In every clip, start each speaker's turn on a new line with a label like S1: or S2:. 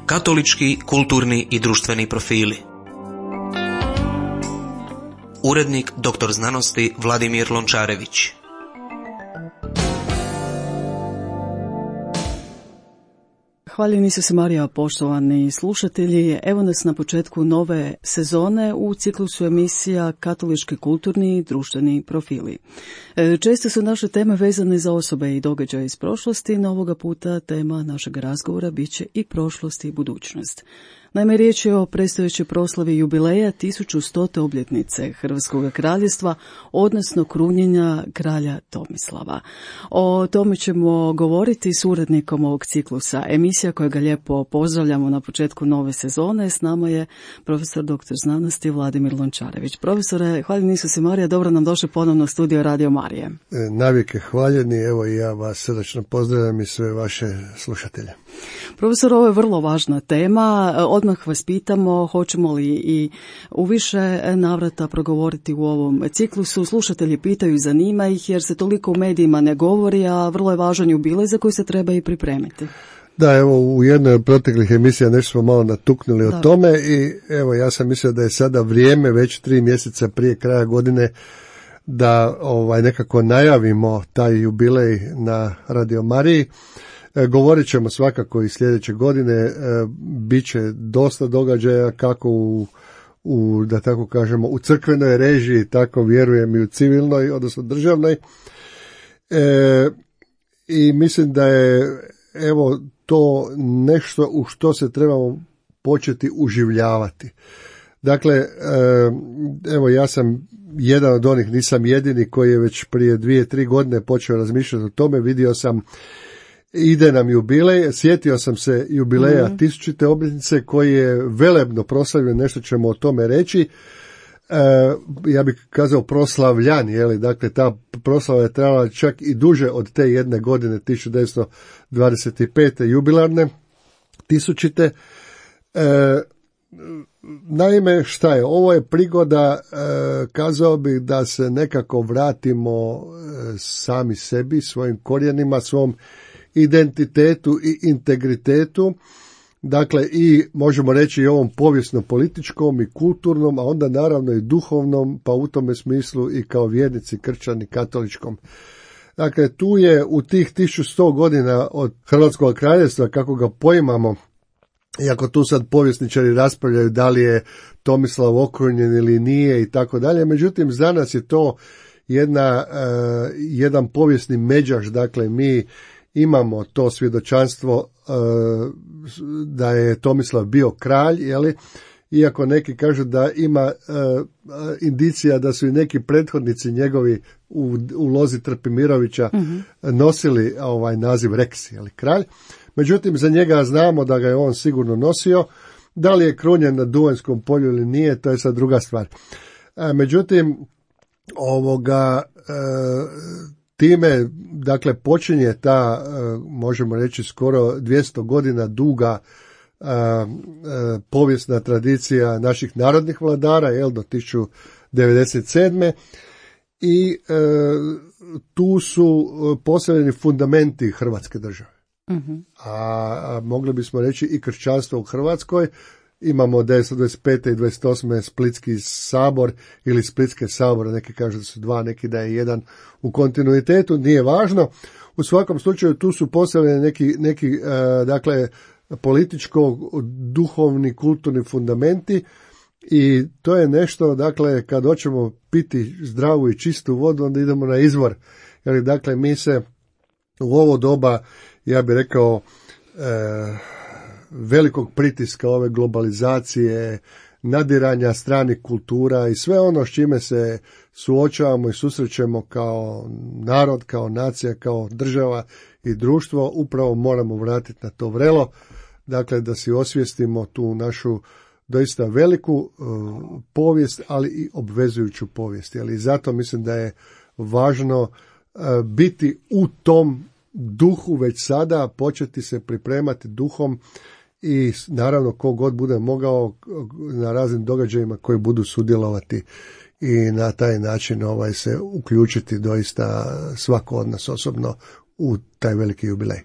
S1: Katolički, kulturni i društveni profili. Urednik dr. znanosti Vladimir Lončarević.
S2: Hvaljeni Isuse Marija, poštovani slušatelji. Evo nas na početku nove sezone u ciklusu emisija Katolički, kulturni i društveni profili. Često su naše teme vezane za osobe i događaje iz prošlosti, no ovoga puta tema našeg razgovora bit će i prošlost i budućnost. Naime, riječ je o predstojećoj proslavi jubileja 1100. obljetnice Hrvatskog kraljevstva, odnosno krunjenja kralja Tomislava. O tome ćemo govoriti s urednikom ovog ciklusa emisija kojega lijepo pozdravljamo na početku nove sezone. S nama je profesor dr. znanosti Vladimir Lončarević. Profesore, hvaljeni Isuse Marija, dobro nam došli ponovno u studio Radio Marije.
S3: Navike hvaljeni, evo i ja vas srdačno pozdravljam i sve vaše slušatelje.
S2: Profesor, ovo je vrlo važna tema. Odmah vas pitamo, hoćemo li i u više navrata progovoriti u ovom ciklusu. Slušatelji pitaju, zanima ih jer se toliko u medijima ne govori, a vrlo je važan jubilej za koji se treba i pripremiti.
S3: Da, evo u jednoj od proteklih emisija nešto smo malo natuknuli o tome i evo ja sam mislio da je sada vrijeme već 3 mjeseca prije kraja godine da nekako najavimo taj jubilej na Radio Mariji. Govorit ćemo svakako i sljedeće godine, bit će dosta događaja kako u da tako kažemo u crkvenoj režiji, tako vjerujem i u civilnoj, odnosno državnoj. I mislim da je evo to nešto u što se trebamo početi uživljavati. Dakle, evo ja sam jedan od onih, nisam jedini koji je već prije 2-3 godine počeo razmišljati o tome, vidio sam ide nam jubilej, sjetio sam se jubileja 1000. obljetnice koji je velebno proslavljen, nešto ćemo o tome reći. Ja bih kazao proslavljan, dakle ta proslava je trajala čak i duže od te jedne godine, 1925. jubilarne 1000. Naime, šta je? Ovo je prigoda, kazao bih, da se nekako vratimo sami sebi, svojim korijenima, svom identitetu i integritetu, dakle i možemo reći i ovom povijesno-političkom i kulturnom, a onda naravno i duhovnom, pa u tome smislu i kao vjernici kršćani katoličkom. Dakle, tu je u tih 1100 godina od Hrvatskog kraljevstva, kako ga poimamo, iako tu sad povjesničari raspravljaju da li je Tomislav okrunjen ili nije i tako dalje, međutim za nas je to jedan povijesni međaš, dakle mi imamo to svjedočanstvo da je Tomislav bio kralj, iako neki kažu da ima indicija da su i neki prethodnici njegovi u lozi Trpimirovića nosili naziv Rex, kralj. Međutim, za njega znamo da ga je on sigurno nosio. Da li je krunjen na Duvanjskom polju ili nije, to je sad druga stvar. Međutim, time, dakle, počinje ta, možemo reći, skoro 200 godina duga povijesna tradicija naših narodnih vladara, do 1097. I tu su postavljeni fundamenti Hrvatske države. A mogli bismo reći i kršćanstvo u Hrvatskoj. Imamo 925. i 28. Splitski sabor ili Splitske sabore, neki kažu da su dva, neki da je jedan u kontinuitetu, nije važno. U svakom slučaju tu su postavljeni neki dakle, političko-duhovni, kulturni fundamenti i to je nešto, dakle, kad hoćemo piti zdravu i čistu vodu, onda idemo na izvor. Dakle, mi se u ovo doba, ja bih rekao, velikog pritiska ove globalizacije, nadiranja stranih kultura i sve ono s čime se suočavamo i susrećemo kao narod, kao nacija, kao država i društvo, upravo moramo vratiti na to vrelo, dakle da si osvijestimo tu našu doista veliku povijest, ali i obvezujuću povijest. I zato mislim da je važno biti u tom duhu već sada, početi se pripremati duhom i naravno kogod bude mogao na raznim događajima koji budu sudjelovati i na taj način se uključiti doista svako od nas osobno u taj veliki jubilej.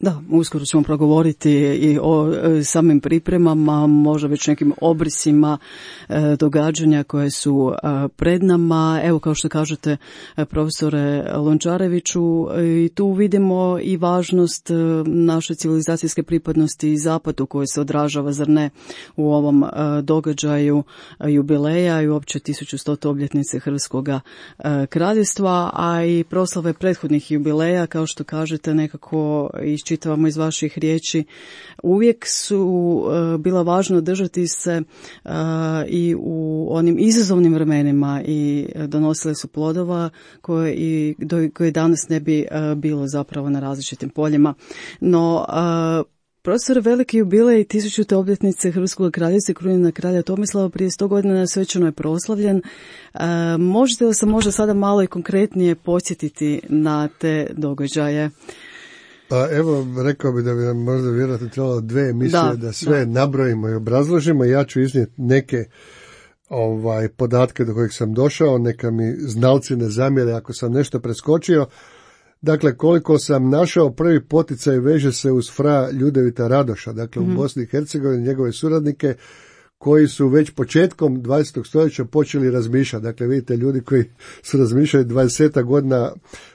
S2: Da, uskoro ćemo progovoriti i o samim pripremama, možda već nekim obrisima događanja koje su pred nama. Evo, kao što kažete, profesore Lončareviću, i tu vidimo i važnost naše civilizacijske pripadnosti i zapadu koje se odražava, zar ne, u ovom događaju jubileja i uopće 1100. obljetnice Hrvatskog kraljevstva, a i proslave prethodnih jubileja, kao što kažete, nekako iščitavamo iz vaših riječi, uvijek su bila važno držati se i u onim izazovnim vremenima i donosile su plodova koje danas ne bi bilo zapravo na različitim poljima. No, profesor, veliki jubilej 1000. obljetnice Hrvatskog kraljevstva, krunjenja kralja Tomislava prije 100 godina svečano je proslavljen. Možete li se možda sada malo i konkretnije podsjetiti na te događaje?
S3: Pa evo, rekao bi da bi nam možda vjerojatno trebalo 2 emisije da sve nabrojimo i obrazložimo. Ja ću iznijeti neke podatke do kojih sam došao, neka mi znalci ne zamjere ako sam nešto preskočio. Dakle, koliko sam našao, prvi poticaj veže se uz fra Ljudevita Radoša, dakle u Bosni i Hercegovini, njegove suradnike koji su već početkom 20. stoljeća počeli razmišljati. Dakle, vidite, ljudi koji su razmišljali 20 godina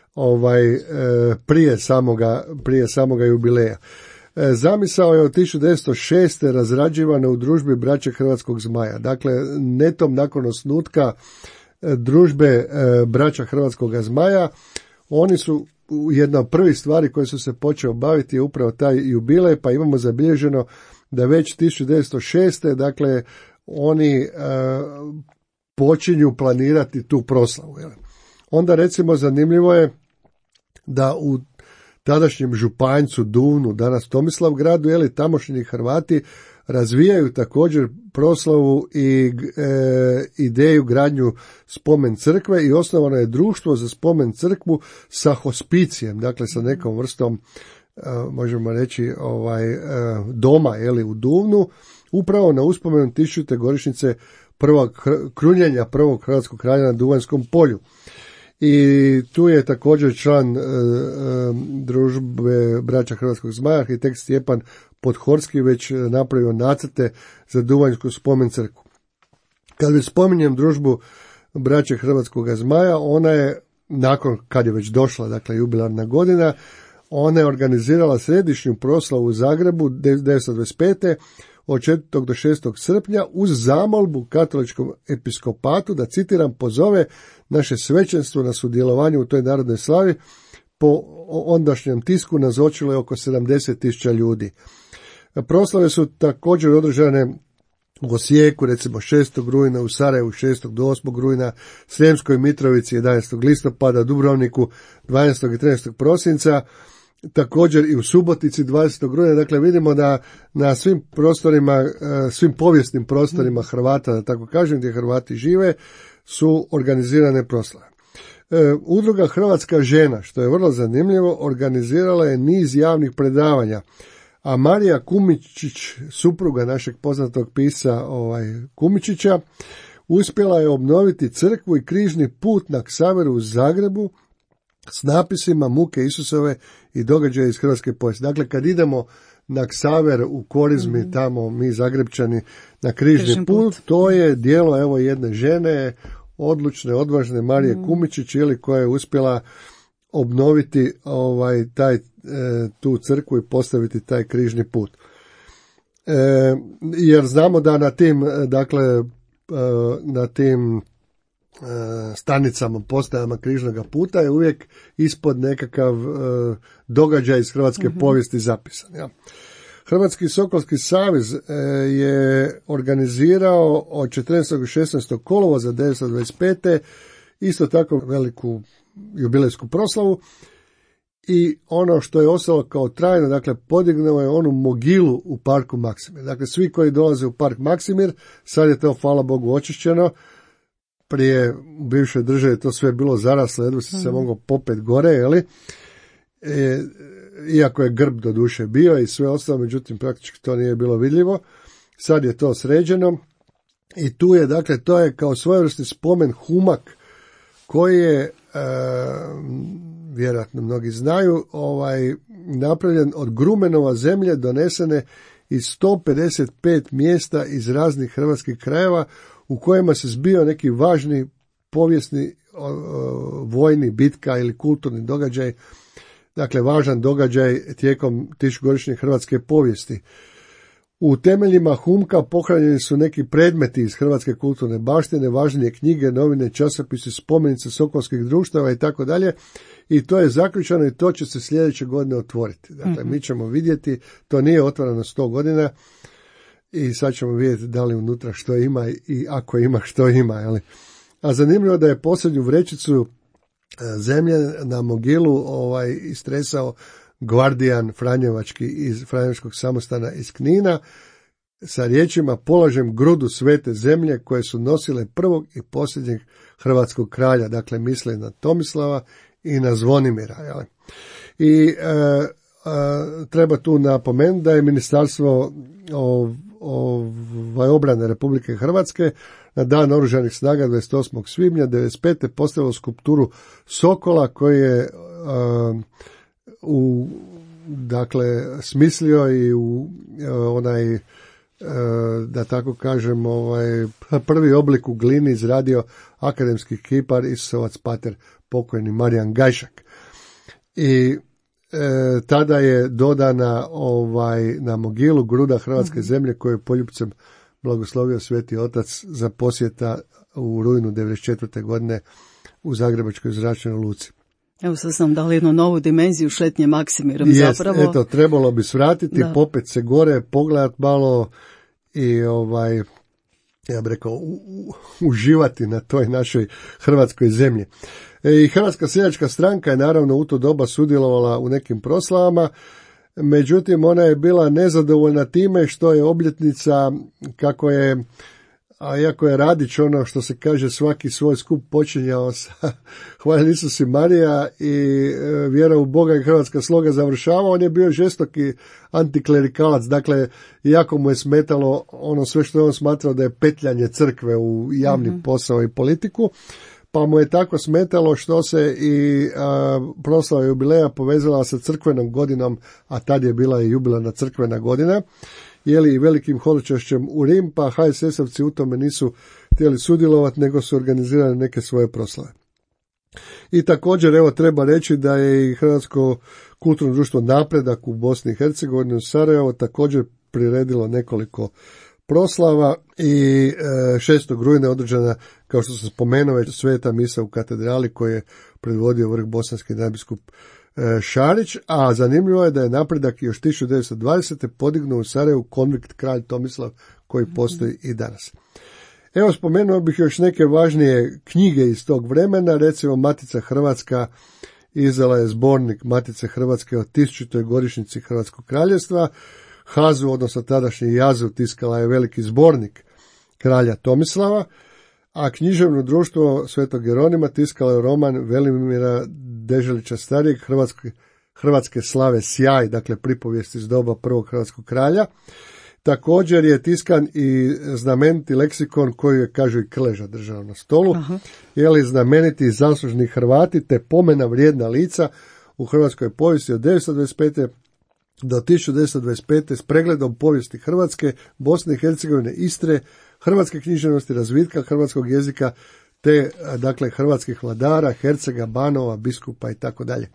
S3: prije samoga jubileja. Zamisao je od 1906. razrađivana u družbi braće Hrvatskog zmaja. Dakle, netom nakon osnutka družbe braća Hrvatskog zmaja, oni su jedna od prvih stvari koje su se počeli baviti je upravo taj jubilej, pa imamo zabilježeno da već 1906. dakle oni počinju planirati tu proslavu. Onda recimo zanimljivo je da u tadašnjem Županjcu, Duvnu, danas Tomislavgradu, tamošnji Hrvati razvijaju također proslavu i ideju gradnju spomen crkve i osnovano je društvo za spomen crkvu sa hospicijem, dakle sa nekom vrstom, možemo reći, doma u Duvnu, upravo na uspomenu 1000. godišnjice krunjenja prvog hrvatskog kralja na Duvanjskom polju. I tu je također član družbe braća Hrvatskog zmaja, arhitekt Stjepan Podhorski, već napravio nacrte za Duvanjsku spomen crkvu. Kad već spominjem družbu braća Hrvatskog zmaja, ona je, nakon kad je već došla, dakle jubilarna godina, ona je organizirala središnju proslavu u Zagrebu 1925. od 4. do 6. srpnja uz zamolbu katoličkom episkopatu da, citiram, pozove naše svećenstvo na sudjelovanje u toj narodnoj slavi. Po ondašnjem tisku nazočilo je oko 70.000 ljudi. Proslave su također održane u Osijeku, recimo 6. rujna, u Sarajevu 6. do 8. rujna, Sremskoj Mitrovici 11. listopada, Dubrovniku 12. i 13. prosinca, također i u Subotici 20. rujna. Dakle, vidimo da na svim prostorima, svim povijesnim prostorima Hrvata, da tako kažem, gdje Hrvati žive, su organizirane proslave. Udruga Hrvatska žena, što je vrlo zanimljivo, organizirala je niz javnih predavanja, a Marija Kumičić, supruga našeg poznatog pisca Kumičića, uspjela je obnoviti crkvu i križni put na Ksaveru u Zagrebu s napisima muke Isusove i događaje iz hrvatske povijesti. Dakle, kad idemo na Ksaver u Korizmi, tamo mi Zagrebčani, na križni put, to je djelo jedne žene, odlučne, odvažne Marije Kumičić, koja je uspjela obnoviti tu crkvu i postaviti taj križni put. Jer znamo da na tim, dakle, na tim stanicama, postajama križnog puta je uvijek ispod nekakav događaj iz hrvatske povijesti zapisan. Ja. Hrvatski Sokolski savez je organizirao od 14. i 16. kolovoza 1925. isto tako veliku jubilejsku proslavu i ono što je ostalo kao trajno, dakle, podignuo je onu mogilu u parku Maksimir. Dakle, svi koji dolaze u park Maksimir, sad je to, hvala Bogu, očišćeno. Prije u bivšoj državi to sve bilo zaraslo, jedno se moglo popet gore, iako je grb do duše bio i sve ostalo, međutim praktički to nije bilo vidljivo. Sad je to sređeno i tu je, dakle, to je kao svojevrsni spomen humak koji je vjerojatno mnogi znaju, napravljen od grumenova zemlje donesene iz 155 mjesta iz raznih hrvatskih krajeva u kojima se zbio neki važni povijesni vojni bitka ili kulturni događaj, dakle važan događaj tijekom tisućgodišnje hrvatske povijesti. U temeljima humka pohranjeni su neki predmeti iz hrvatske kulturne baštine, važnije knjige, novine, časopisi, spomenice sokolskih društava i tako dalje. I to je zaključano i to će se sljedeće godine otvoriti. Dakle, mi ćemo vidjeti, to nije otvoreno 100 godina i sad ćemo vidjeti da li unutra što ima i ako ima što ima. Jeli? A zanimljivo da je posljednju vrećicu zemlje na mogilu istresao gvardijan Franjevački iz Franjevačkog samostana iz Knina sa riječima: polažem grudu svete zemlje koje su nosile prvog i posljednjeg hrvatskog kralja, dakle misle na Tomislava i na Zvonimira. Jel? I treba tu napomenuti da je Ministarstvo obrane Republike Hrvatske na dan Oružanih snaga 28. svibnja 1995. postavilo skulpturu Sokola koji je smislio i da tako kažem prvi oblik u glini izradio akademski kipar Isusovac pater pokojni Marijan Gajšak. I tada je dodana na mogilu gruda hrvatske zemlje koju je poljupcem blagoslovio Sveti Otac za posjeta u rujnu 1994. godine u Zagrebačkoj zračnoj luci.
S2: Evo sad sam dali jednu novu dimenziju šetnje Maksimirom zapravo.
S3: Eto, trebalo bi svratiti, popet se gore, pogledat malo i ja bih rekao uživati na toj našoj hrvatskoj zemlji. I Hrvatska seljačka stranka je naravno u to doba sudjelovala u nekim proslavama, međutim ona je bila nezadovoljna time što je obljetnica, kako je, a iako je Radić ono što se kaže svaki svoj skup počinjao sa Hvala Isusi Marija i vjera u Boga i hrvatska sloga završavao, on je bio žestoki antiklerikalac, dakle jako mu je smetalo ono sve što je on smatrao da je petljanje crkve u javni posao i politiku, pa mu je tako smetalo što se i proslava jubileja povezala sa crkvenom godinom, a tad je bila i jubilarna crkvena godina, i velikim hodočašćem u Rim, pa HSS-ovci u tome nisu htjeli sudjelovati, nego su organizirali neke svoje proslave. I također, evo, treba reći da je i Hrvatsko kulturno društvo Napredak u Bosni i Hercegovini u Sarajevo također priredilo nekoliko proslava i 6. rujna održana, kao što sam spomenuo, već sveta misa u katedrali koju je predvodio vrh bosanski nadbiskup Šarić, a zanimljivo je da je Napredak još 1920. podignuo u Sarajevu konvikt kralj Tomislav koji postoji i danas. Evo, spomenuo bih još neke važnije knjige iz tog vremena, recimo Matica Hrvatska izdala je zbornik Matice Hrvatske o 1000. godišnjici Hrvatskog kraljevstva, Hazu, odnosno tadašnji Jazu, tiskala je veliki zbornik kralja Tomislava, a književno društvo Svetog Jeronima tiskalo je roman Velimira Deželića starijeg Hrvatske slave sjaj, dakle pripovijest iz doba prvog hrvatskog kralja. Također je tiskan i znameniti leksikon koji je, kažu, i Krleža držao na stolu, znameniti zaslužni Hrvati te pomena vrijedna lica u hrvatskoj povijesti od 1925. do 1925. s pregledom povijesti Hrvatske, Bosne i Hercegovine, Istre, hrvatske književnosti, razvitka hrvatskog jezika, te dakle hrvatskih vladara, hercega, banova, biskupa i tako dalje.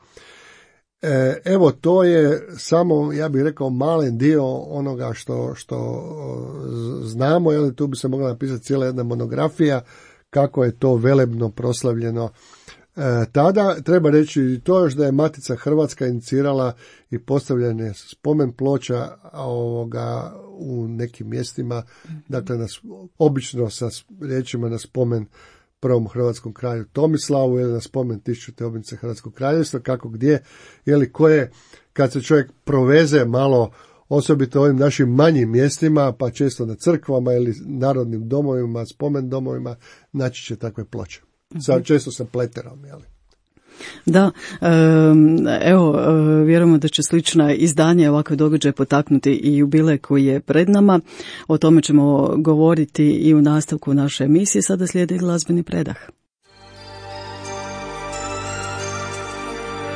S3: Evo, to je samo, ja bih rekao, malen dio onoga što znamo, jer tu bi se mogla napisati cijela jedna monografija kako je to velebno proslavljeno tada. Treba reći i to još da je Matica Hrvatska inicirala i postavljanje spomen ploča u nekim mjestima, dakle obično sa riječima na spomen prvom hrvatskom kralju Tomislavu ili na spomen 1000. obljetnice Hrvatskog kraljevstva, kako gdje, koje, kad se čovjek proveze malo, osobito ovim našim manjim mjestima, pa često na crkvama ili narodnim domovima, spomen domovima, naći će takve ploče. Često sa pleterom, jeli?
S2: Da, evo, vjerujemo da će slična izdanja ovakve događaje potaknuti i jubilej koji je pred nama. O tome ćemo govoriti i u nastavku naše emisije. Sada slijedi glazbeni predah.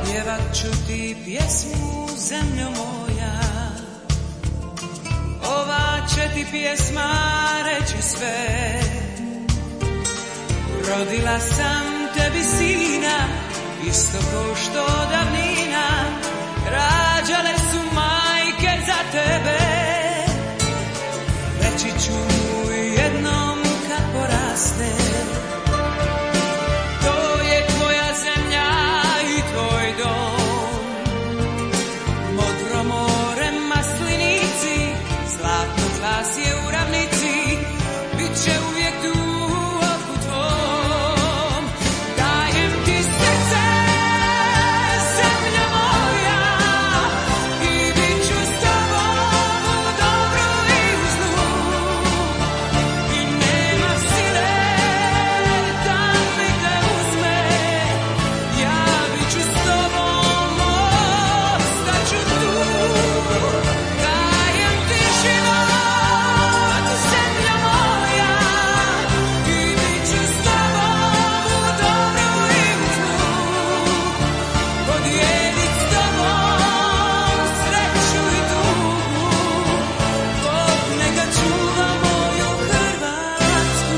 S4: Pjevat ću ti pjesmu, zemljo moja, ova će ti pjesma reći sve. Rodila sam tebi sina, isto ko što davnina rađale su majke za tebe. Reći ću mu jednom kad poraste, to je tvoja zemlja i tvoj dom. Modro more, maslinici, zlatno glas je u ravnici, bit će uvijek tu u oku tvom. Dajem ti srce, zemlja moja, i bit ću s tobom u dobru i u zlu. I nema sile da mi te uzme, ja bit ću s tobom, ostaću tu. Dajem ti život, zemlja moja, i bit ću s tobom u dobru i u zlu. Podijelit s tobom sreću i tugu, Bog neka čuva moju Hrvatsku.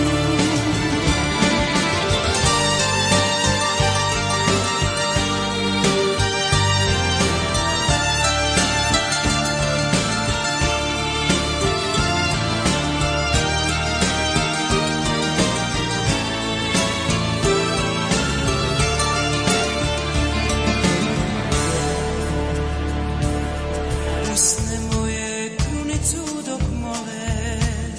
S4: Usne moje krunicu dok mole,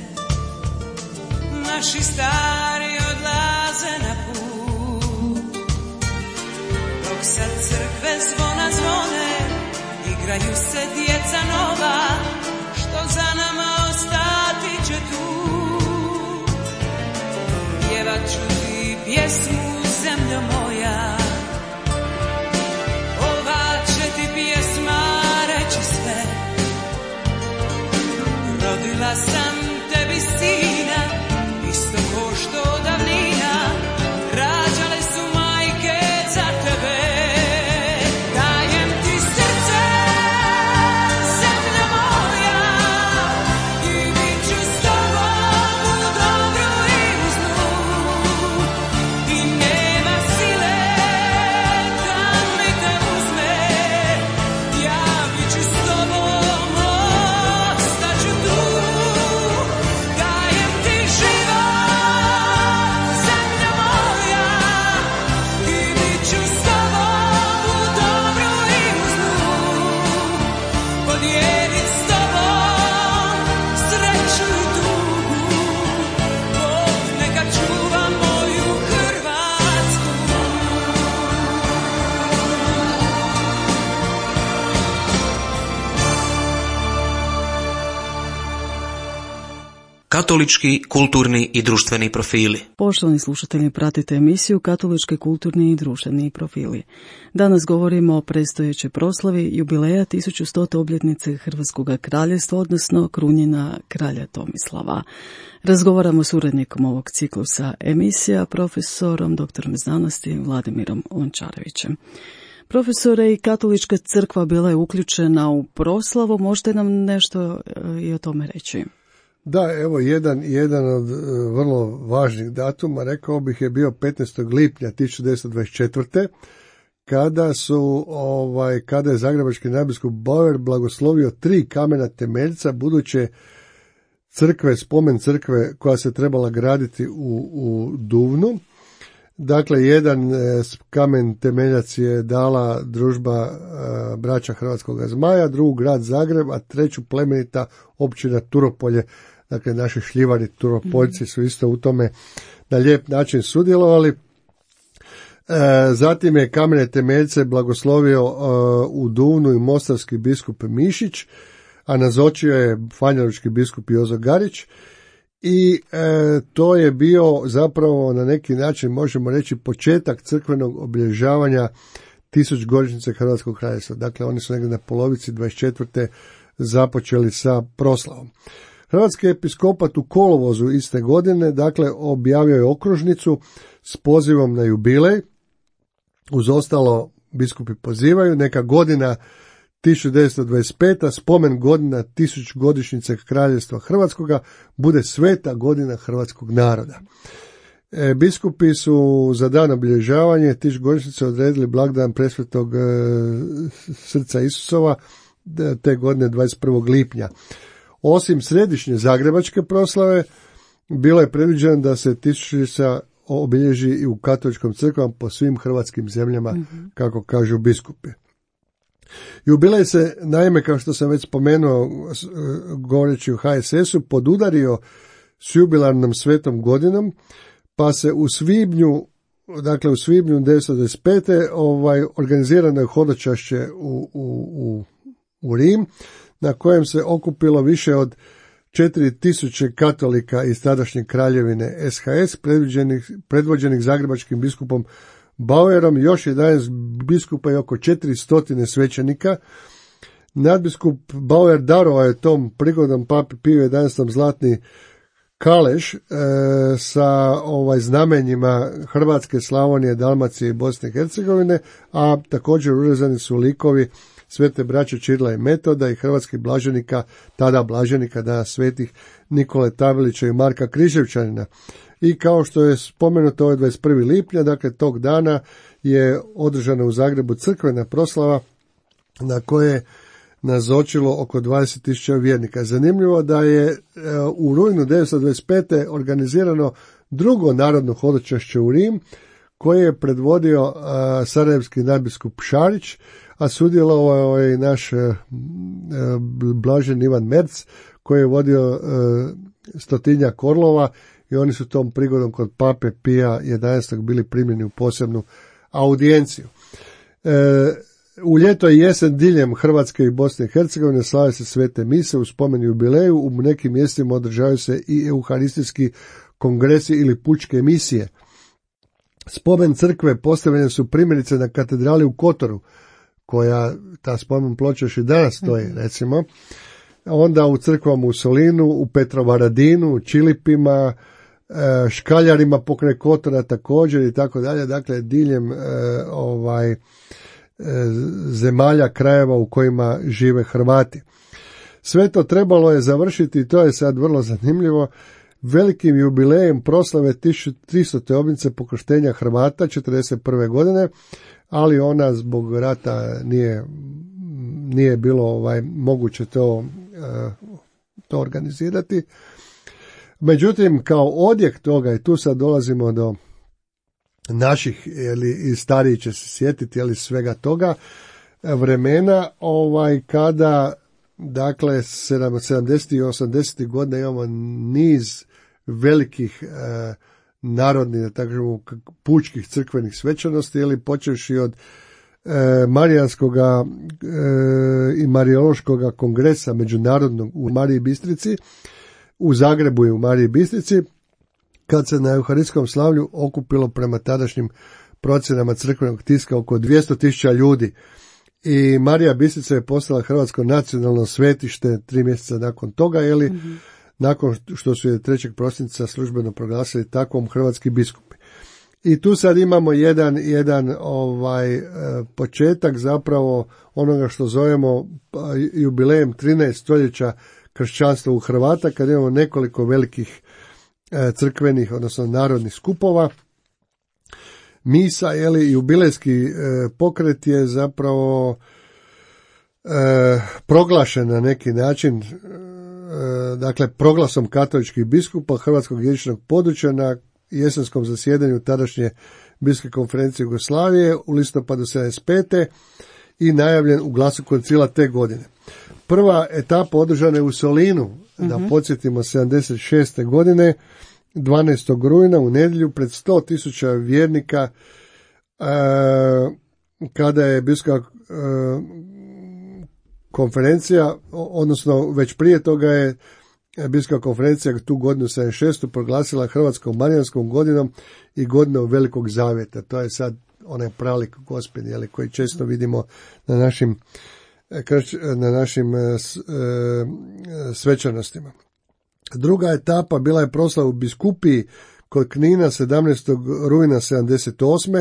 S4: naši stari odlaze na put. Dok sad crkve zvona zvone, igraju se djeca nova, što za nama ostati će tu. Pjevat ću ti pjesmu, zemljo moja, ova će ti pjesma reći sve. Rodila sam tebi sina, isto ko što davnina rađale su majke za tebe. Dajem ti srce, zemlja moja, i bit ću s tobom u dobru i u zlu. I nema sile da mi te uzme, ja bit ću s tobom, ostaću tu. Dajem ti život, zemlja moja, i bit ću s tobom u dobru i u zlu. Podijelit s tobom sreću i tugu, Bog neka čuva moju Hrvatsku.
S1: Katolički, kulturni i društveni profili.
S2: Poštovani slušatelji, pratite emisiju Katolički, kulturni i društveni profili. Danas govorimo o predstojećoj proslavi jubileja 1100. obljetnice Hrvatskog kraljevstva, odnosno krunjenja kralja Tomislava. Razgovaramo s urednikom ovog ciklusa emisija, profesorom, doktorom znanosti Vladimirom Lončarevićem. Profesore, i Katolička crkva bila je uključena u proslavu, možete nam nešto i o tome reći?
S3: Da, evo jedan od vrlo važnih datuma, rekao bih, je bio 15. lipnja 1924. kada je zagrebački nadbiskup Bauer blagoslovio 3 kamena temeljca buduće crkve, spomen crkve koja se trebala graditi u Duvnu. Dakle, jedan kamen temeljac je dala družba braća Hrvatskoga Zmaja, drugu grad Zagreb, a treću plemenita općina Turopolje. Dakle, naši šljivari Turopoljci su isto u tome na lijep način sudjelovali. Zatim je kamene temeljce blagoslovio u Duvnu i mostarski biskup Mišić, a nazočio je fanjelučki biskup Jozo Garić. I to je bio zapravo na neki način, možemo reći, početak crkvenog obilježavanja 1000-godišnjice Hrvatskog kraljevstva. Dakle, oni su negdje na polovici 24. započeli sa proslavom. Hrvatski episkopat u kolovozu iste godine, dakle, objavio je okružnicu s pozivom na jubilej. Uz ostalo biskupi pozivaju, neka godina 1925. spomen godina 1000-godišnjice Kraljevstva Hrvatskoga bude sveta godina hrvatskog naroda. Biskupi su za dan obilježavanja 1000-godišnjice odredili blagdan presvetog srca Isusova te godine 21. lipnja. Osim središnje zagrebačke proslave, bilo je predviđeno da se 1000-godišnjica obilježi i u katoličkom crkvama po svim hrvatskim zemljama, kako kažu biskupi. Jubilej se, naime, kao što sam već spomenuo, govoreći u HSS-u, podudario s jubilarnom svetom godinom, pa se u svibnju 1925. Organizirano je hodočašće u Rim, na kojem se okupilo više od 4000 katolika iz tadašnje kraljevine SHS, predvođenih zagrebačkim biskupom Bauerom, još 11 biskupa i oko 400 svećenika. Nadbiskup Bauer darovao je tom prigodom papi Piju XI zlatni kaleš sa znamenjima Hrvatske, Slavonije, Dalmacije i Bosne i Hercegovine, a također urezani su likovi svete braće Čirila i Metoda i hrvatskih blaženika, tada blaženika, danas svetih Nikole Tavelića i Marka Križevčanina. I kao što je spomenuto, ovo je 21. lipnja, dakle tog dana je održana u Zagrebu crkvena proslava na koje je nazočilo oko 20.000 vjernika. Zanimljivo da je u rujnu 1925. organizirano drugo narodno hodočašće u Rim, koje je predvodio sarajevski nadbiskup Šarić, a sudjelovao je i naš blažen Ivan Merc, koji je vodio 100 korlova, i oni su tom prigodom kod pape Pija XI bili primljeni u posebnu audijenciju. U ljeto i jesen diljem Hrvatske i Bosne i Hercegovine slave se svete mise u spomen jubileju, u nekim mjestima održavaju se i euharistijski kongresi ili pučke misije. Spomen crkve postavljene su primjerice na katedrali u Kotoru, koja ta spomen ploča još i danas stoji, recimo. Onda u crkvama u Solinu, u Petrovaradinu, u Čilipima, Škaljarima pokraj Kotora također i tako dalje, dakle diljem zemalja, krajeva u kojima žive Hrvati. Sve to trebalo je završiti, i to je sad vrlo zanimljivo, velikim jubilejem proslave 1300. obljetnice pokrštenja Hrvata 1941. godine, ali ona zbog rata nije bilo moguće to organizirati. Međutim, kao odjek toga, i tu sad dolazimo do naših, i stariji će se sjetiti, svega toga, vremena kada, dakle, 70. i 80. godina imamo niz velikih narodnih, da tako pučkih crkvenih svečanosti, počevši od Marijanskoga i Marijološkoga kongresa međunarodnog u Mariji Bistrici, u Zagrebu i u Mariji Bistrici, kad se na euharistijskom slavlju okupilo prema tadašnjim procjenama crkvenog tiska oko 200.000 ljudi. I Marija Bistrica je postala hrvatsko nacionalno svetište 3 mjeseca nakon toga, nakon što su je 3. prosinca službeno proglasili takvom hrvatski biskupi. I tu sad imamo jedan početak zapravo onoga što zovemo jubilejem 13 stoljeća kršćanstva u Hrvata, kad imamo nekoliko velikih crkvenih, odnosno narodnih skupova, misa, jubilejski pokret je zapravo proglašen na neki način, dakle proglasom katoličkih biskupa hrvatskog jezičnog područja na jesenskom zasjedanju tadašnje biskupske konferencije Jugoslavije u listopadu 1975. i najavljen u glasu koncila te godine. Prva etapa održana je u Solinu, da podsjetimo, 76. godine, 12. rujna u nedjelju pred 100.000 vjernika, kada je biskupska konferencija, odnosno već prije toga je biskupska konferencija tu godinu 76. proglasila Hrvatskom marijanskom godinom i godinom Velikog zavjeta. To je sad onaj pralik Gospin, koji često vidimo na našim svečanostima. Druga etapa bila je proslava u biskupiji kod Knina 17. rujna 78.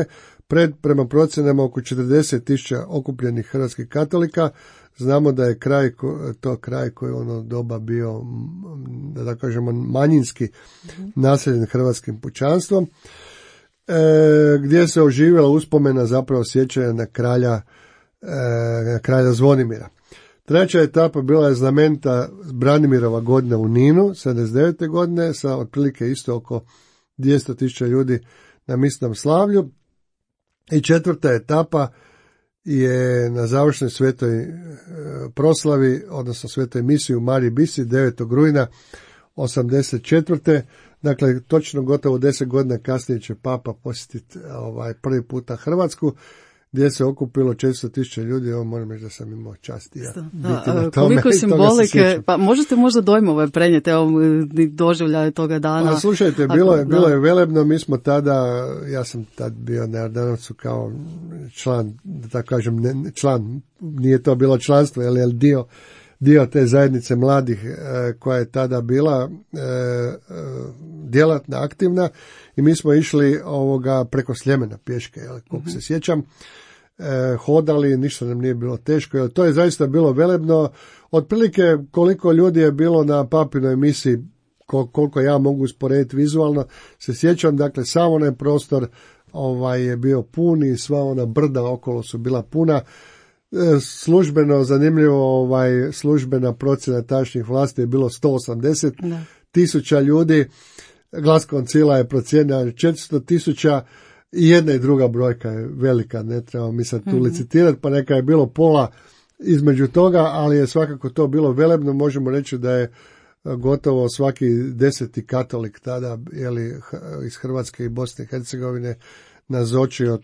S3: prema procjenama oko 40.000 okupljenih hrvatskih katolika. Znamo da je to kraj koji ono doba bio, da kažemo, manjinski naseljen hrvatskim pučanstvom, gdje se oživjela uspomena, zapravo sjećanja na kralja Zvonimira. Treća etapa bila je znamenta Branimirova godina u Ninu, 79. godine, sa otprilike isto oko 200.000 ljudi na misnom slavlju. I četvrta etapa je na završnoj svetoj proslavi, odnosno svetoj misiji u Mariji Bisi 9. rujna 84. Dakle, točno gotovo 10 godina kasnije će Papa posjetiti prvi puta Hrvatsku, gdje se okupilo 400.000 ljudi. Evo, moram reći da sam imao čast biti na tome.
S2: Koliko simbolike, pa možete možda dojmove prenijeti, evo, doživljaje toga dana.
S3: A slušajte, bilo je velebno. Mi smo tada, ja sam tad bio na Jordanovcu kao član, da tako kažem, član, nije to bilo članstvo, ali dio te zajednice mladih koja je tada bila djelatna, aktivna, i mi smo išli preko Sljemena pješke, koliko se sjećam, hodali, ništa nam nije bilo teško, jer to je zaista bilo velebno. Otprilike koliko ljudi je bilo na Papinoj misiji, koliko ja mogu usporediti vizualno, se sjećam, dakle, samo onaj prostor je bio pun i sva ona brda okolo su bila puna. Službeno, zanimljivo, službena procjena tašnjih vlasti je bilo 180.000 ljudi. Glas koncila je procijenio 400.000 i jedna i druga brojka je velika, ne trebamo mi sad tu licitirati, pa neka je bilo pola između toga, ali je svakako to bilo velebno. Možemo reći da je gotovo svaki 10. katolik tada, iz Hrvatske i Bosne i Hercegovine, nazočio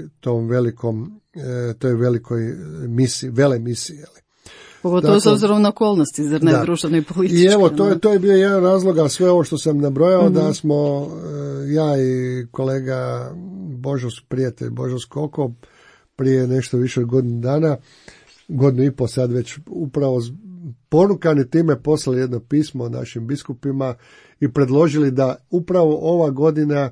S3: toj velikoj misiji, velemisiji.
S2: Pogotovo s obzirom na okolnosti, zar ne, društveno i politički.
S3: I evo, to je bio jedan razlog, a sve ovo što sam nabrojao, da smo, ja i kolega prijatelj Božo Skoko, prije nešto više od godinu i po sad već, upravo ponukani time, poslali jedno pismo našim biskupima i predložili da upravo ova godina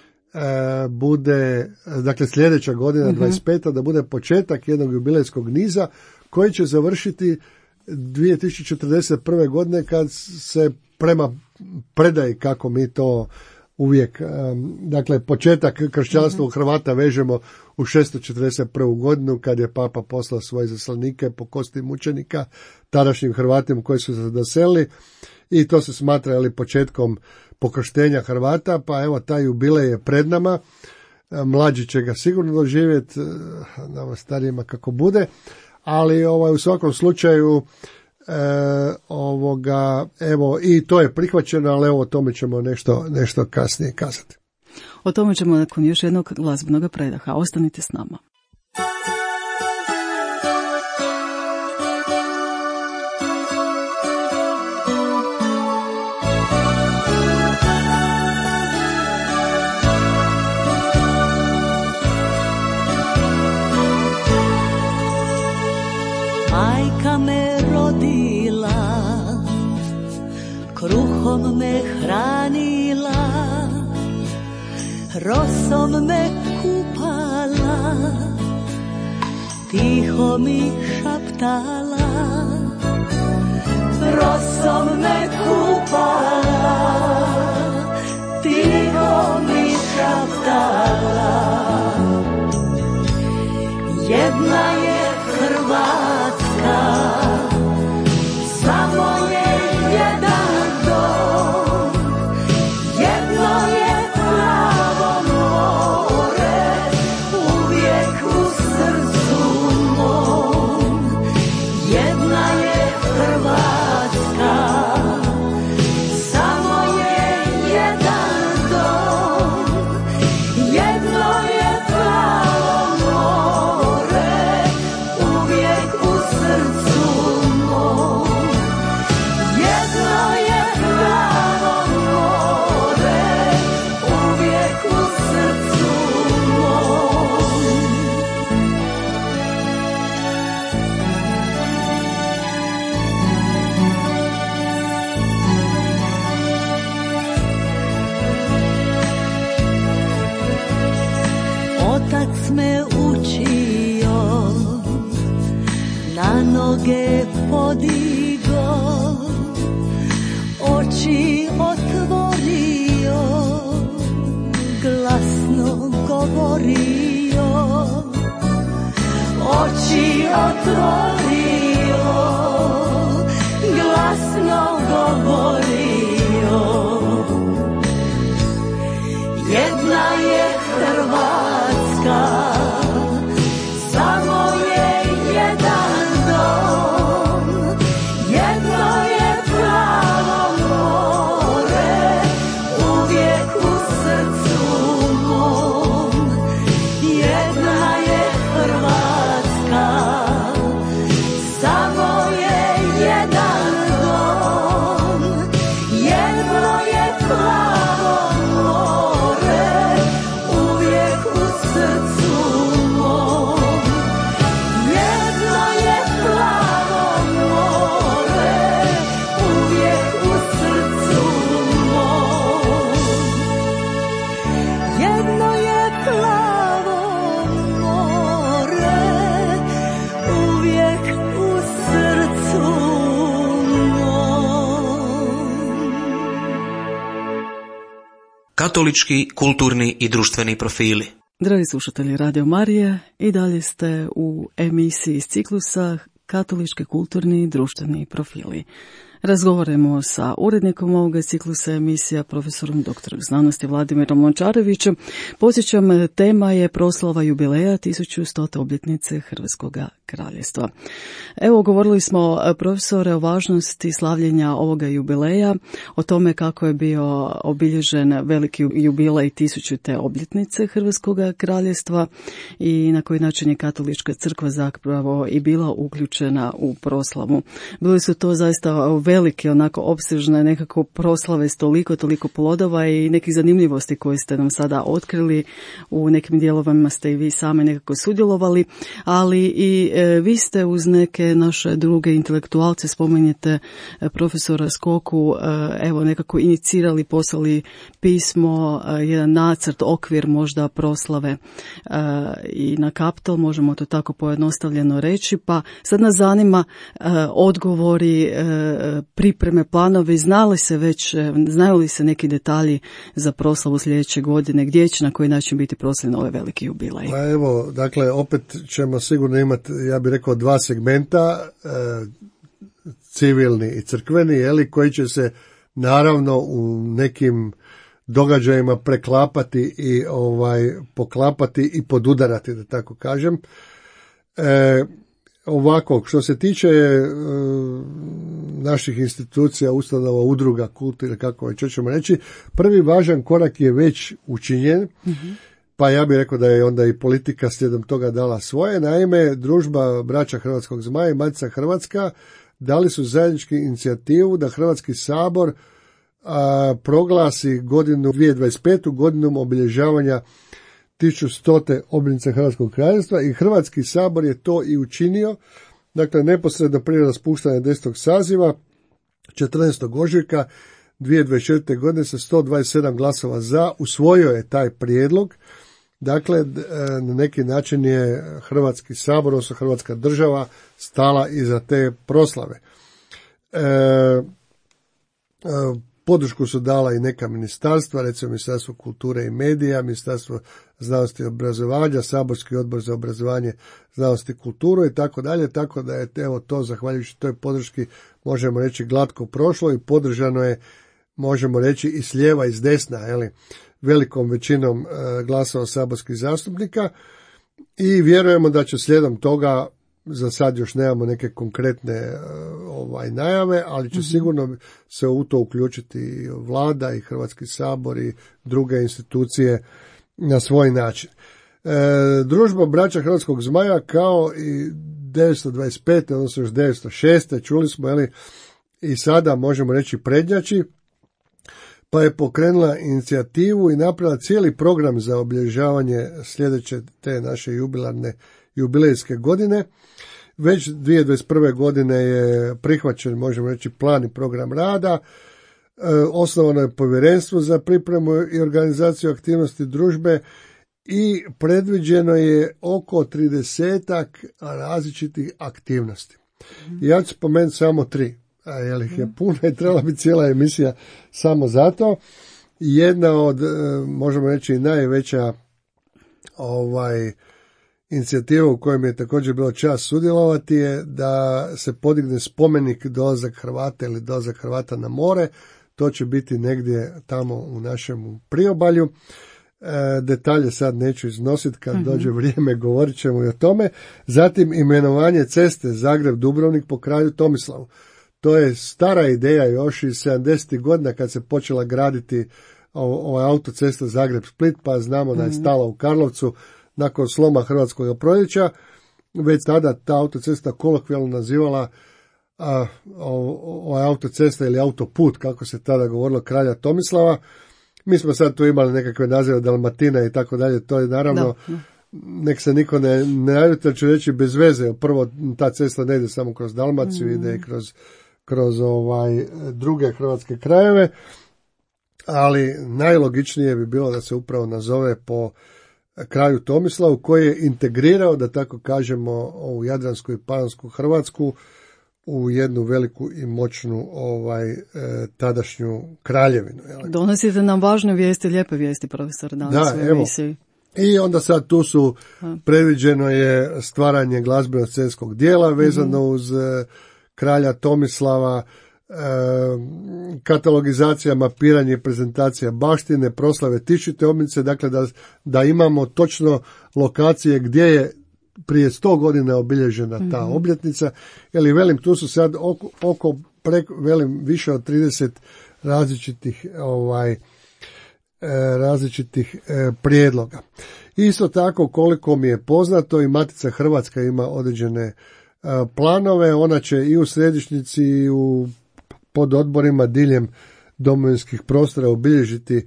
S3: bude, dakle sljedeća godina, 25. da bude početak jednog jubilejskog niza koji će završiti 2041. godine, kad se prema predaji, kako mi to uvijek, dakle početak kršćanstva u Hrvata vežemo u 641. godinu, kad je Papa poslao svoje zaslanike po kosti mučenika tadašnjim Hrvatima koji su se doselili, i to se smatra početkom pokrštenja Hrvata. Pa evo, taj jubilej je pred nama. Mlađi će ga sigurno doživjeti, nama starijima kako bude, ali u svakom slučaju evo, i to je prihvaćeno, ali evo, o tome ćemo nešto kasnije kazati.
S2: O tome ćemo nakon još jednog glazbenog predaha. Ostanite s nama.
S5: Majka me rodila, kruhom me hranila, rosom me kupala, tiho mi šaptala. Rosom me kupala, tiho mi šaptala. Jedna je Hrvatska, samo je jedan dom, jedno je plavo more, uvijek u srcu mom. Jedna je Hrvatska, samo je jedan dom, jedno je plavo more, noge podigo, oči otvorio, glasno govorio, oči otvorio, glasno govorio. Jedna je Hrvatska, samo je jedan dom, jedno je plavo more, uvijek u srcu mom. Jedna je Hrvatska, samo je jedan dom, jedno je plavo more, uvijek u srcu mom. Jedno je plavo more, uvijek u srcu mom. Jedno je plavo more, uvijek u srcu mom.
S1: Katolički, kulturni i društveni profili.
S2: Dragi slušatelji Radio Marije, i dalje ste u emisiji iz ciklusa Katolički, kulturni i društveni profili. Razgovaramo sa urednikom ovoga ciklusa emisija, profesorom dr. znanosti Vladimirom Lončarevićem. Podsjećam, tema je proslava jubileja 1100. obljetnice Hrvatskog kraljevstva. Evo, govorili smo, profesore, o važnosti slavljenja ovoga jubileja, o tome kako je bio obilježen veliki jubilej 1000. obljetnice Hrvatskog kraljevstva i na koji način je Katolička crkva zapravo i bila uključena u proslavu. Bili su to zaista velike, onako opsežne nekako proslave s toliko plodova i nekih zanimljivosti koje ste nam sada otkrili. U nekim dijelovima ste i vi sami nekako sudjelovali, ali i vi ste uz neke naše druge intelektualce, spomenjete profesora Skoku, evo nekako inicirali, poslali pismo, jedan nacrt, okvir možda proslave i na Kaptol, možemo to tako pojednostavljeno reći, pa sad nas zanima odgovori, pripreme, planovi, znaju li se neki detalji za proslavu sljedeće godine, gdje će, na koji način biti proslavljen ovaj veliki jubilej?
S3: Pa evo, dakle, opet ćemo sigurno imati, ja bih rekao, dva segmenta, civilni i crkveni, koji će se naravno u nekim događajima preklapati i poklapati i podudarati, da tako kažem. Ovako, što se tiče naših institucija, ustanova, udruga, kulta ili kako već ćemo reći, prvi važan korak je već učinjen, pa ja bih rekao da je onda i politika slijedom toga dala svoje. Naime, Družba Braća Hrvatskog Zmaja i Matica Hrvatska dali su zajedničku inicijativu da Hrvatski sabor proglasi godinu 2025. godinom obilježavanja 1100. obljetnice Hrvatskog kraljevstva i Hrvatski sabor je to i učinio. Dakle, neposredno prije raspuštanja 10. saziva 14. ožujka 2024. godine sa 127 glasova za usvojio je taj prijedlog. Dakle, na neki način je Hrvatski sabor, odnosno Hrvatska država, stala iza te proslave. Podršku su dala i neka ministarstva, recimo Ministarstvo kulture i medija, Ministarstvo znanosti i obrazovanja, Saborski odbor za obrazovanje, znanost i kulturu i tako dalje, tako da je evo to, zahvaljujući toj podrški, možemo reći, glatko prošlo i podržano je, možemo reći, i s lijeva i s desna, velikom većinom glasova saborskih zastupnika i vjerujemo da će slijedom toga, za sad još nemamo neke konkretne najave, ali će sigurno se u to uključiti i vlada i Hrvatski sabor i druge institucije na svoj način. Družba Braća Hrvatskog Zmaja kao i 925. odnosno još 906. čuli smo, i sada možemo reći prednjači, pa je pokrenula inicijativu i napravila cijeli program za obilježavanje sljedeće te naše jubilejske godine. Već 2021. godine je prihvaćen, možemo reći, plan i program rada. Osnovano je povjerenstvo za pripremu i organizaciju aktivnosti družbe i predviđeno je oko 30 različitih aktivnosti. I ja ću spomenuti samo 3, jer ih je puno i trebala bi cijela emisija samo zato. Jedna od, možemo reći, najveća inicijativa u kojoj mi je također bilo čast sudjelovati je da se podigne spomenik dolazak Hrvata ili dolazak Hrvata na more. To će biti negdje tamo u našem priobalju. Detalje sad neću iznositi, kad dođe vrijeme govorit ćemo i o tome. Zatim imenovanje ceste Zagreb-Dubrovnik po kralju Tomislavu. To je stara ideja još iz 70. godina kad se počela graditi ova autocesta Zagreb-Split, pa znamo da je stala u Karlovcu nakon sloma Hrvatskog proljeća. Već tada ta autocesta kolokvijalno nazivala ova autocesta ili autoput, kako se tada govorilo, kralja Tomislava. Mi smo sad tu imali nekakve nazive Dalmatina i tako dalje, to je naravno, nek se niko ne naljuti, ću reći bez veze. Prvo, ta cesta ne ide samo kroz Dalmaciju, ide i kroz druge hrvatske krajeve, ali najlogičnije bi bilo da se upravo nazove po kralju Tomislavu, koji je integrirao, da tako kažemo, ovu jadransku i panonsku Hrvatsku u jednu veliku i moćnu tadašnju kraljevinu.
S2: Donosite nam važne vijesti, lijepe vijesti, profesor, danas u emisiji.
S3: I onda sad tu su predviđeno je stvaranje glazbeno-scenskog dijela vezano uz kralja Tomislava, katalogizacija, mapiranje i prezentacija baštine, proslave tisućite obljetnice, dakle da imamo točno lokacije gdje je prije 100 godina obilježena ta obljetnica, ili velim, tu su sad više od 30 različitih prijedloga. Isto tako, koliko mi je poznato, i Matica Hrvatska ima određene planove, ona će i u središnjici i u pododborima diljem domovinskih prostora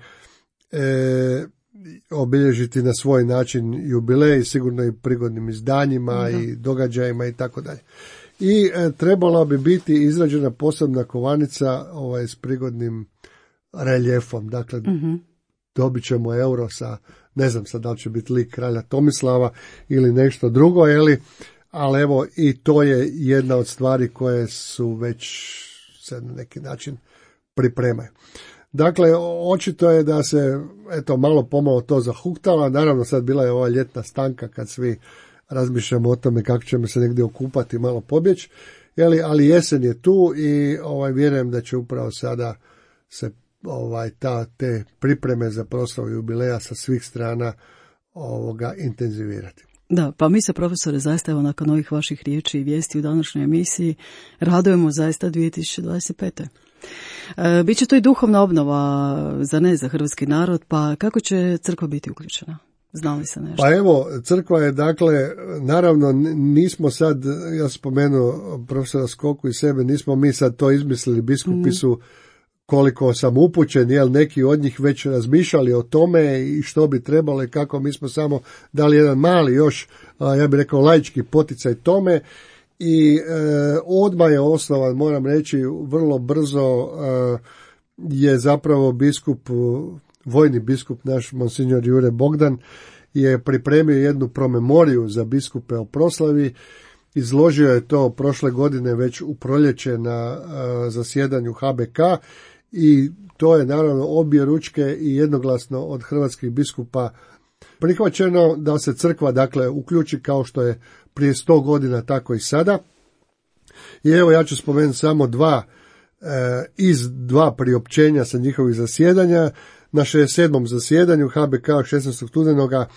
S3: obilježiti na svoj način jubilej, sigurno i prigodnim izdanjima i događajima i tako dalje. I trebala bi biti izrađena posebna kovanica s prigodnim reljefom, dakle dobit ćemo euro sa, ne znam sad da li će biti lik kralja Tomislava ili nešto drugo, ali evo i to je jedna od stvari koje su već se na neki način pripremaju. Dakle, očito je da se malo pomalo to zahuktala. Naravno, sad bila je ova ljetna stanka kad svi razmišljamo o tome kako ćemo se negdje okupati, malo pobjeći, ali jesen je tu i vjerujem da će upravo sada se te pripreme za proslavu jubileja sa svih strana intenzivirati.
S2: Da, pa mi se, profesore, zaista evo nakon ovih vaših riječi i vijesti u današnjoj emisiji radujemo zaista 2025. Biće to i duhovna obnova za hrvatski narod, pa kako će crkva biti uključena? Zna li se nešto?
S3: Pa evo, crkva je, dakle, naravno nismo sad, ja spomenuo profesora Skoku i sebe, nismo mi sad to izmislili, biskupi su, koliko sam upućen, neki od njih već razmišljali o tome i što bi trebalo i kako, mi smo samo dali jedan mali još, ja bih rekao, laički poticaj tome. I odmah je osnovan, moram reći, vrlo brzo je zapravo vojni biskup naš, monsignor Jure Bogdan, je pripremio jednu promemoriju za biskupe o proslavi. Izložio je to prošle godine već u proljeće na zasjedanju HBK i to je naravno obje ručke i jednoglasno od hrvatskih biskupa prihvaćeno da se crkva, dakle, uključi kao što je prije 100 godina, tako i sada. I evo, ja ću spomenuti samo iz dva priopćenja sa njihovih zasjedanja. Na 67. zasjedanju HBK 16. studenoga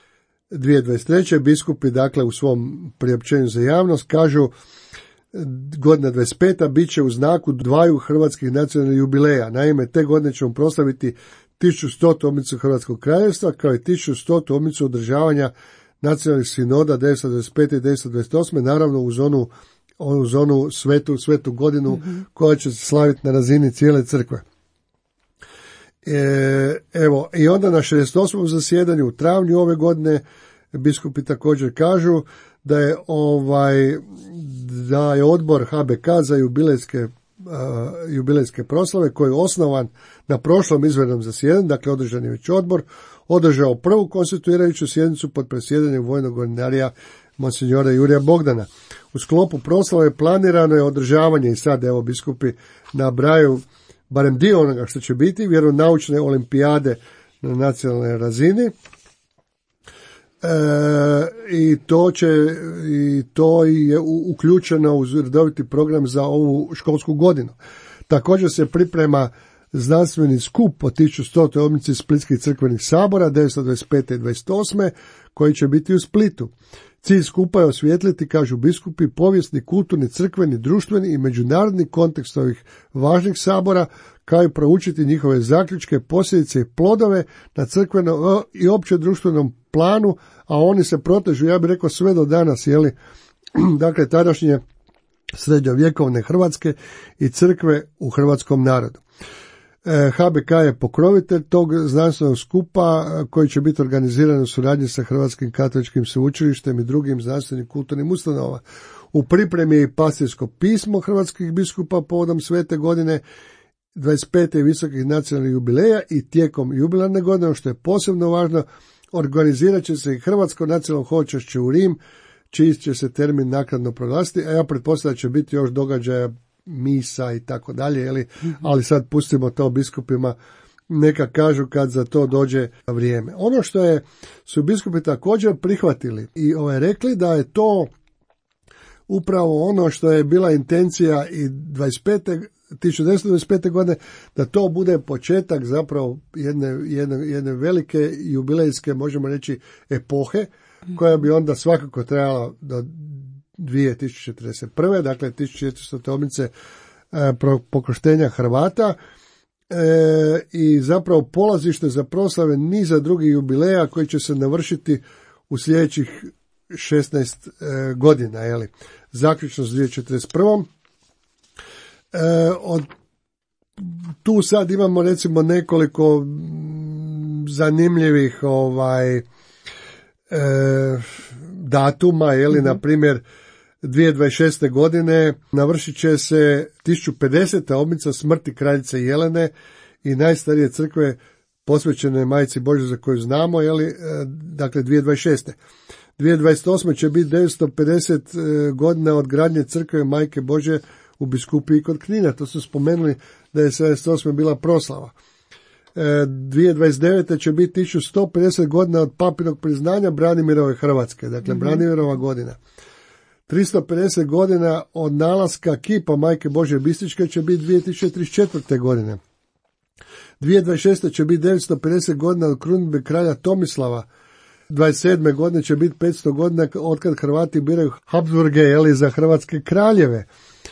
S3: 2023. biskupi, dakle, u svom priopćenju za javnost kažu: godina 25. bit će u znaku dvaju hrvatskih nacionalnih jubileja. Naime, te godine ćemo proslaviti 1100. obljetnicu Hrvatskog kraljevstva, kao i 1100. obljetnicu održavanja nacionalnih sinoda 925. i 928. naravno uz onu svetu godinu koja će se slaviti na razini cijele crkve. Evo, i onda na 68. zasjedanju u travnju ove godine biskupi također kažu da je odbor HBK za jubilejske proslave, koji je osnovan na prošlom izvanrednom zasjedanju, dakle održan je već odbor, održao prvu konstituirajuću sjednicu pod predsjedanjem vojnog ordinarija monsignora Jurija Bogdana. U sklopu proslave planirano je održavanje, i sad evo biskupi nabrajaju barem dio onoga što će biti, vjeronaučne olimpijade na nacionalnoj razini. I to je uključeno uz redoviti program za ovu školsku godinu. Također se priprema znanstveni skup o 1100. obljetnici Splitskih crkvenih sabora 1925. i 28. koji će biti u Splitu. Cilj skupa je osvijetliti, kažu biskupi, povijesni, kulturni, crkveni, društveni i međunarodni kontekst ovih važnih sabora, kao i proučiti njihove zaključke, posljedice i plodove na crkvenom i opće društvenom planu, a oni se protežu, ja bih rekao, sve do danas, dakle, tadašnje srednjovjekovne Hrvatske i crkve u hrvatskom narodu. HBK je pokrovitelj tog znanstvenog skupa koji će biti organiziran u suradnji sa Hrvatskim katoličkim sveučilištem i drugim znanstvenim kulturnim ustanovama. U pripremi je i pastirsko pismo hrvatskih biskupa povodom svete godine 25. visokih nacionalnih jubileja i tijekom jubilarne godine, što je posebno važno, organizirat će se i Hrvatsko nacionalno hoćašće u Rim, čiji će se termin naknadno proglasiti, a ja pretpostavljam da će biti još događaja, misa i tako dalje, ali sad pustimo to biskupima, neka kažu kad za to dođe vrijeme. Ono što su biskupi također prihvatili i rekli da je to upravo ono što je bila intencija i 1925. godine, da to bude početak zapravo jedne velike jubilejske, možemo reći, epohe, koja bi onda svakako trajala do 2041. dakle 1400. obljetnice pokrštenja Hrvata i zapravo polazište za proslave niza drugih jubileja koji će se navršiti u sljedećih 16 godina, zaključno s 2041. Tu sad imamo recimo nekoliko zanimljivih datuma, na primjer 2026. godine navršit će se 1050. obljetnica smrti kraljice Jelene i najstarije crkve posvećene Majci Božjoj za koju znamo, dakle 2026. 2028. će biti 950 godina od gradnje crkve Majke Božje u Biskupiji kod Knina. To su spomenuli da je 78. bila proslava. 2029. će biti 1150 godina od papinog priznanja Branimirove Hrvatske, dakle Branimirova godina. 350 godina od nalaska kipa Majke Božje Bistričke će biti 2034. godine. 2026. će biti 950 godina od krunidbe kralja Tomislava. 27. godine će biti 500 godina otkad Hrvati biraju Habsburge za hrvatske kraljeve.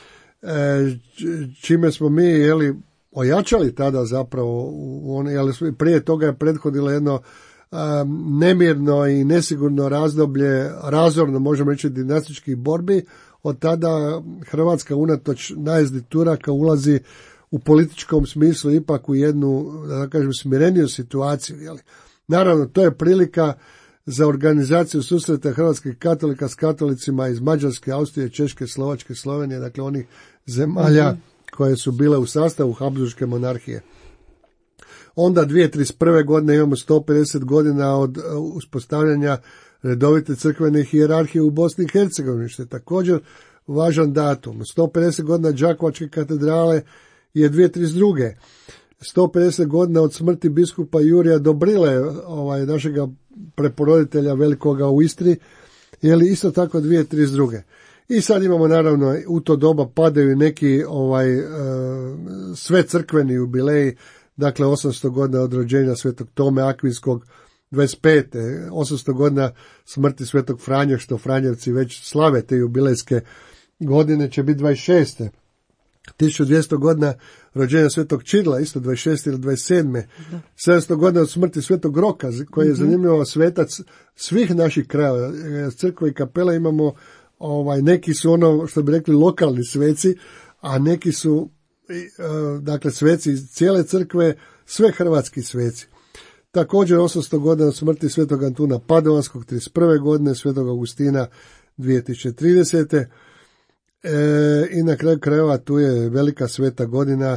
S3: Čime smo mi ojačali tada zapravo, prije toga je prethodilo jedno nemirno i nesigurno razdoblje, razorno možemo reći dinastičkih borbi. Od tada Hrvatska unatoč najezdi Turaka ulazi u političkom smislu ipak u jednu, da kažem, smireniju situaciju. Naravno, to je prilika za organizaciju susreta hrvatskih katolika s katolicima iz Mađarske, Austrije, Češke, Slovačke, Slovenije, dakle onih zemalja koje su bile u sastavu Habsburške monarhije. Onda 2031. godine imamo 150 godina od uspostavljanja redovite crkvene hijerarhije u Bosni i Hercegovini, što je također važan datum. 150 godina Đakovačke katedrale je 2032. 150 godina od smrti biskupa Jurija Dobrile, našega preporoditelja velikoga u Istri, isto tako 2032. I sad imamo naravno u to doba padaju neki sve crkveni jubileji, dakle 800 godina od rođenja svetog Tome Akvinskog 25. 800 godina smrti svetog Franje, što Franjevci već slave te jubilejske godine, će biti 26. 1200 godina rođenja svetog Čirila, isto 26. ili 27. 700 godina od smrti svetog Roka, koji je zanimljivo svetac svih naših krajeva. Crkva i kapela imamo, neki su ono što bi rekli lokalni sveci, a neki su dakle sveci iz cijele crkve, sve hrvatski sveci. Također 800 godina od smrti svetog Antuna Padovanskog 31. godine, svetog Augustina 2030. I na kraju krajeva tu je velika sveta godina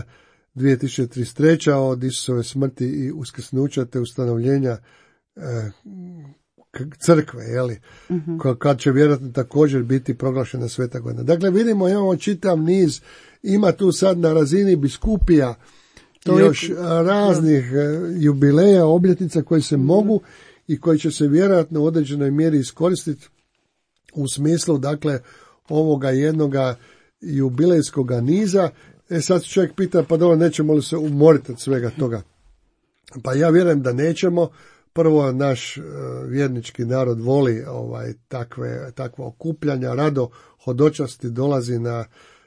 S3: 2033. od Isusove smrti i uskrsnuća te ustanovljenja crkve, jeli, kad će vjerojatno također biti proglašena Sveta godina. Dakle, vidimo, imamo čitav niz, ima tu sad na razini biskupija još raznih jubileja, obljetnica koji se mogu i koji će se vjerojatno u određenoj mjeri iskoristiti u smislu, dakle, ovoga jednoga jubilejskog niza. Sad se čovjek pita, pa dobro, nećemo li se umoriti od svega toga? Pa ja vjerujem da nećemo. Prvo, naš vjernički narod voli takva okupljanja, rado hodočasti dolazi na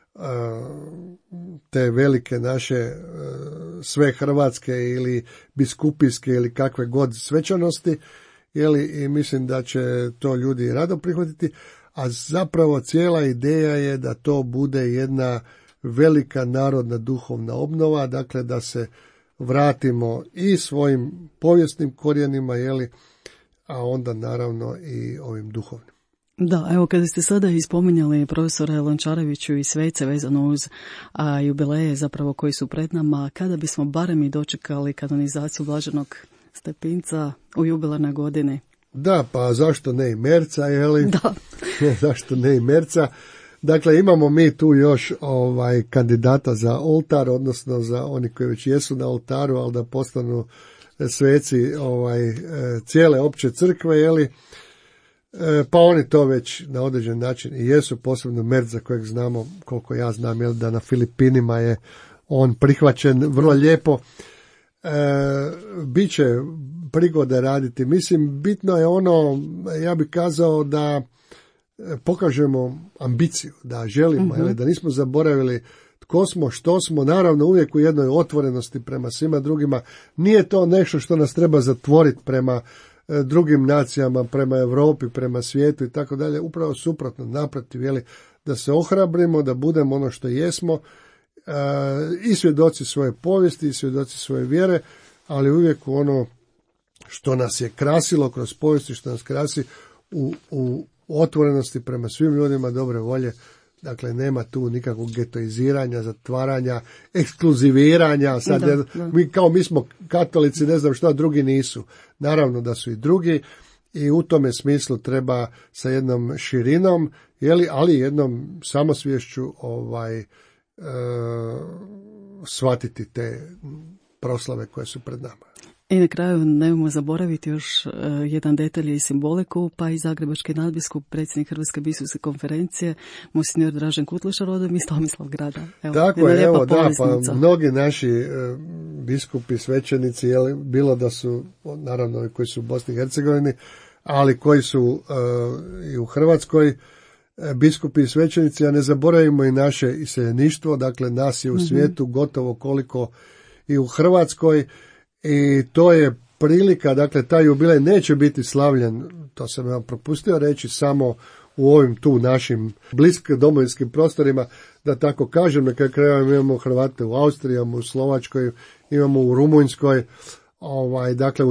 S3: te velike naše sve hrvatske ili biskupijske ili kakve god svečanosti, i mislim da će to ljudi rado prihvatiti, a zapravo cijela ideja je da to bude jedna velika narodna duhovna obnova, dakle da se vratimo i svojim povijesnim korijenima, a onda naravno i ovim duhovnim.
S2: Da, evo kada ste sada ispominjali profesora Lončareviću i svece vezano uz jubileje zapravo koji su pred nama, kada bismo barem i dočekali kanonizaciju Blaženog Stepinca u jubilarnoj godini?
S3: Da, pa zašto ne i Merca,
S2: Da.
S3: Zašto ne i Merca? Dakle, imamo mi tu još kandidata za oltar, odnosno za oni koji već jesu na oltaru, ali da postanu sveci cijele opće crkve, pa oni to već na određen način i jesu, posebno Merc, za kojeg znamo, koliko ja znam, da na Filipinima je on prihvaćen vrlo lijepo. Biće prigode raditi. Mislim, bitno je ono, ja bih kazao, da pokažemo ambiciju, da želimo, da nismo zaboravili tko smo, što smo, naravno uvijek u jednoj otvorenosti prema svima drugima. Nije to nešto što nas treba zatvoriti prema drugim nacijama, prema Europi, prema svijetu i tako dalje. Upravo suprotno, naprotiv, da se ohrabrimo, da budemo ono što jesmo, i svjedoci svoje povijesti i svjedoci svoje vjere, ali uvijek u ono što nas je krasilo kroz povijesti, što nas krasi u otvorenosti prema svim ljudima dobre volje. Dakle, nema tu nikakvog getoiziranja, zatvaranja, ekskluziviranja. Sad, mi smo katolici, ne znam šta, drugi nisu. Naravno da su i drugi, i u tome smislu treba sa jednom širinom, ali jednom samosvješću shvatiti te proslave koje su pred nama.
S2: I na kraju nemojmo zaboraviti još jedan detalj i simboliku, pa i zagrebački nadbiskup, predsjednik Hrvatske biskupske konferencije, monsignor Dražen Kutleša, rodom iz Tomislavgrada.
S3: Tako je, pa mnogi naši biskupi, svećenici, bilo da su, naravno koji su u Bosni i Hercegovini, ali koji su i u Hrvatskoj, biskupi i svećenici, a ne zaboravimo i naše iseljeništvo, dakle nas je u svijetu gotovo koliko i u Hrvatskoj, i to je prilika, dakle taj jubilej neće biti slavljen, to sam vam propustio reći, samo u ovim tu našim bliskim domovinskim prostorima, da tako kažem, na kraju krajeva imamo Hrvate u Austriji, imamo u Slovačkoj, imamo u Rumunjskoj, dakle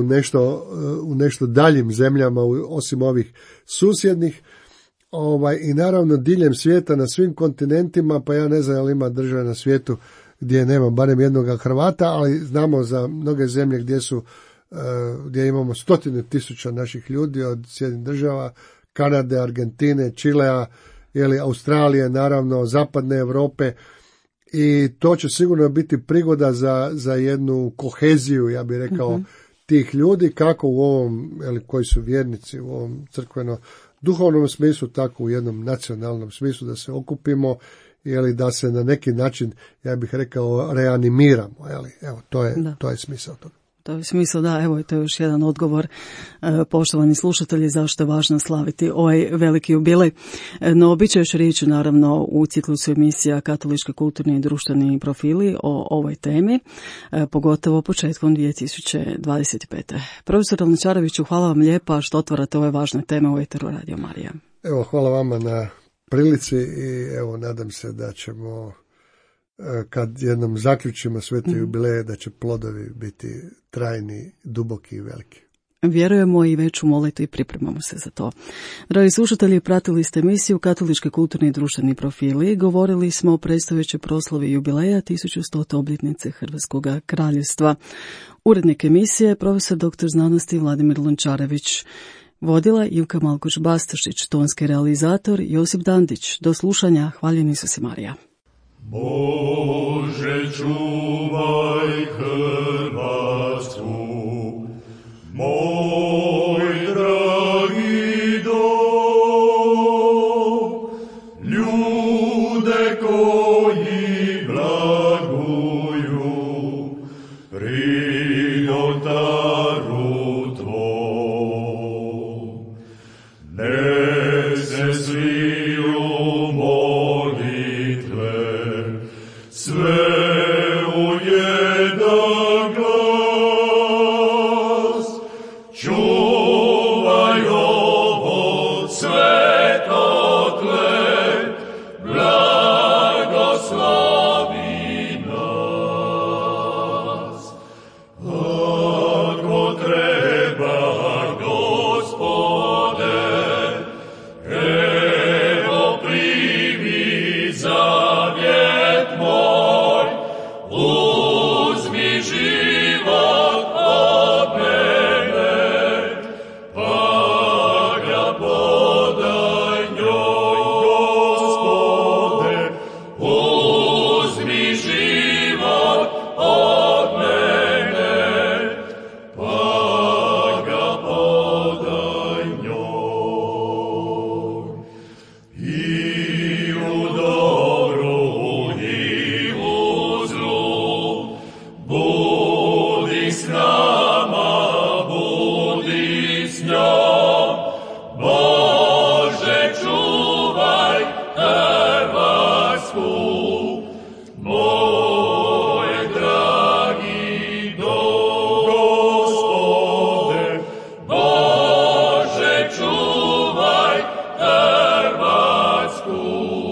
S3: u nešto daljim zemljama, osim ovih susjednih, i naravno diljem svijeta na svim kontinentima, pa ja ne znam ali ima države na svijetu gdje nema barem jednog Hrvata, ali znamo za mnoge zemlje gdje imamo 100.000 naših ljudi, od Sjedinjenih Država, Kanade, Argentine, Čilea, Australije, naravno zapadne Europe, i to će sigurno biti prigoda za jednu koheziju, ja bih rekao, tih ljudi, kako u ovom, koji su vjernici u ovom crkveno-duhovnom smislu, tako u jednom nacionalnom smislu, da se okupimo, da se na neki način, ja bih rekao, reanimiramo. Evo, to je smisao toga.
S2: To je smisao, da, evo, to je još jedan odgovor, poštovani slušatelji, zašto je važno slaviti ovaj veliki jubilej. No, bit će još riječi, naravno, u ciklusu emisija Katolički kulturni i društveni profili o ovoj temi, pogotovo početkom 2025. Profesor Lončareviću, hvala vam lijepa što otvarate ove važne teme u eteru Radio Marija.
S3: Evo, hvala vama na prilici i evo, nadam se da ćemo, kad jednom zaključimo sve te jubileje, da će plodovi biti trajni, duboki i veliki.
S2: Vjerujemo i već u molitvi i pripremamo se za to. Dragi slušatelji, pratili ste emisiju Katolički kulturni i društveni profili. Govorili smo o predstojećoj proslavi jubileja 1100. obljetnice Hrvatskog kraljevstva. Urednik emisije, profesor dr. znanosti Vladimir Lončarević. Vodila Ivka Malkoš-Bastašić, tonski realizator Josip Dandić. Do slušanja, hvaljeni su se Marija.
S6: Bože, čuvaj Hrvatsku, moj dragi dom, ljude koji blaguju pri oltaru tvom. Nek se sliju molitve, sve u jedan glas, čuvaj ovo sveto tle, blagoslovi nas. Ako treba, Gospode, evo primi zavjet moj, uzmi život od mene, pa ga podaj njoj, Gospode, uzmi život od mene, pa ga podaj njoj. I u dobru i u zlu, budi s nama, budi s njom. Bože, čuvaj Hrvatsku, moj dragi dom. Gospode, Bože, čuvaj Hrvatsku,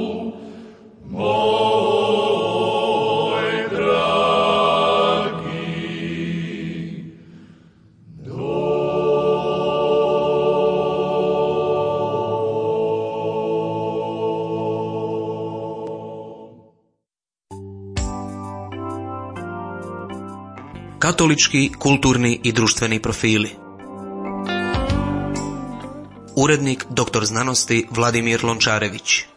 S6: moj dragi
S1: Katolički, kulturni i društveni profili. Urednik dr. znanosti Vladimir Lončarević.